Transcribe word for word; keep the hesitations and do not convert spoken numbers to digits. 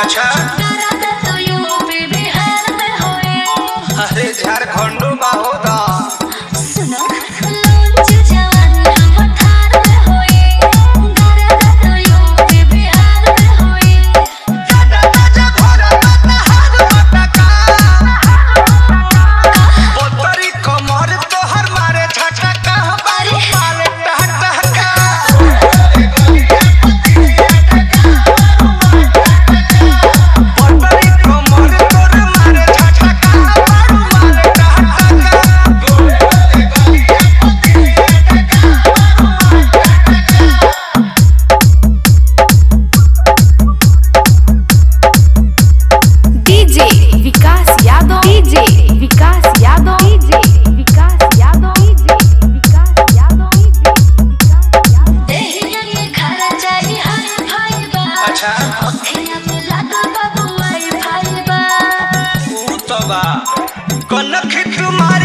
अच्छा तो यूपी बिहार में होए। अरे झारखंड में होगा। सुनो लॉन्च जवानी हम थार में होए। गरदा तो यूपी बिहार में होए। दादा दादा घोड़ा दादा हार मटका पोतरी कमर तोहर मारे झटका बारू मारे टहटका पोतरी कमर तोर मारे झटका बारू मारे DJ Vikas Yadav DJ Vikas Yadav DJ Vikas Yadav DJ Vikas Yadav DJ Vikas Yadav देहिया में खरा जाई हाय भाई बा। अच्छा अखियां में लगा बाबू आई भाई बा। ऊ तो बा कनख तुम्हारे